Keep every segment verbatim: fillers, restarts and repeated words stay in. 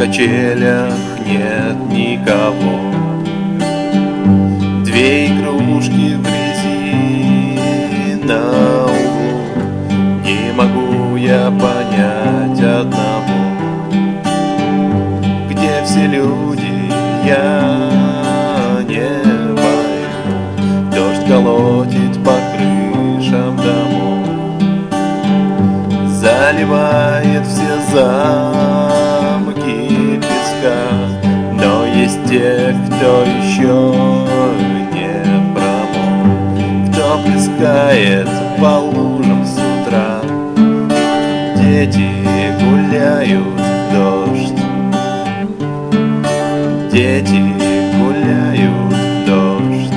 качелях нет никого. Две игрушки в грязи на углу, не могу я понять одного. Где все люди, я не пойму. Дождь колотит по крышам домов, заливает все замки песка, но есть те, кто еще не промок, кто плескает по лужам с утра. Дети гуляют в дождь, дети гуляют в дождь.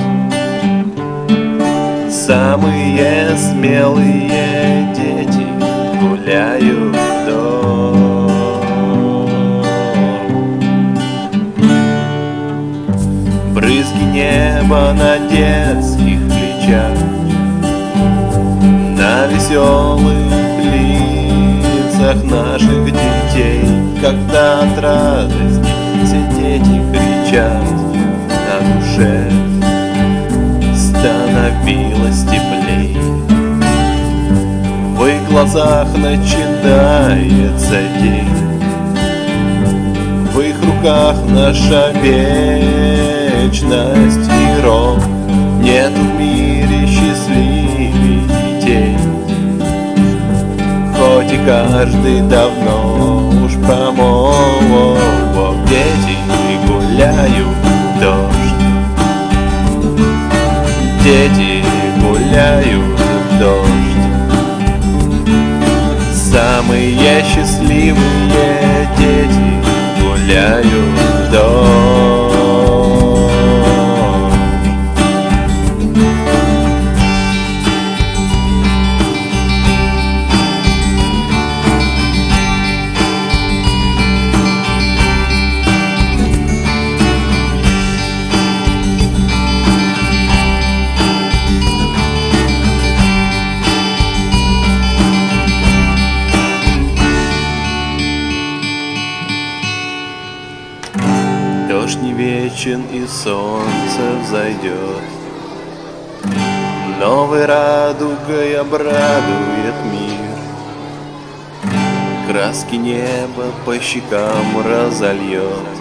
Самые смелые дети гуляют в дождь. Брызги неба на детских плечах, на веселых лицах наших детей, когда от радости все дети кричат, на душе становилось теплей. В их глазах начинается день, в их руках наша вечность и рок. Нет в мире счастливее детей, хоть и каждый давно уж промок. Дети гуляют в дождь, дети гуляют в дождь. Самые счастливые дети гуляют в дождь. Дождь не вечен и солнце взойдет, новой радугой обрадует мир. Краски неба по щекам разольет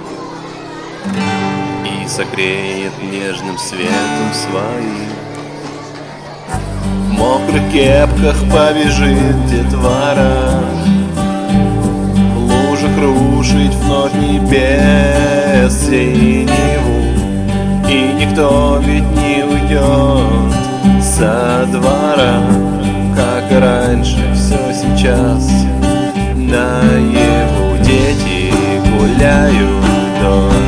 и согреет нежным светом своим. В мокрых кепках побежит детвора, в лужах рушить вновь небес синеву. И никто ведь не уйдет со двора, как и раньше, все сейчас наяву. Дети гуляют в дождь,